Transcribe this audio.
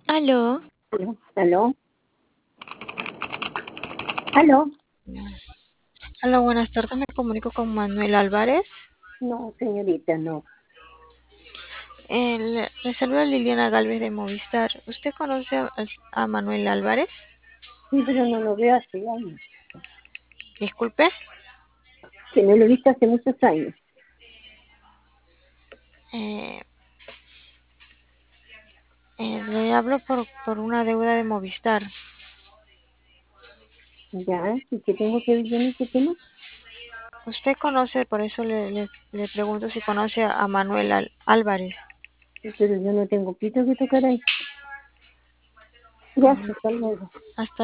Aló. Aló, aló, aló. Aló, buenas tardes. Me comunico con Manuel Álvarez. No, señorita, no. Le saluda Liliana Galvez de Movistar. ¿Usted conoce a Manuel Álvarez? Sí, pero no lo veo hace años. Disculpe. Que no lo he visto hace muchos años. Eh, Le hablo por una deuda de Movistar. Ya, ¿y qué tengo que ver yo en ese tema? ¿Usted conoce, por eso le pregunto si conoce a Manuel Álvarez? Sí, pero yo no tengo pito que tocar ahí. Mm, Gracias, hasta luego. Hasta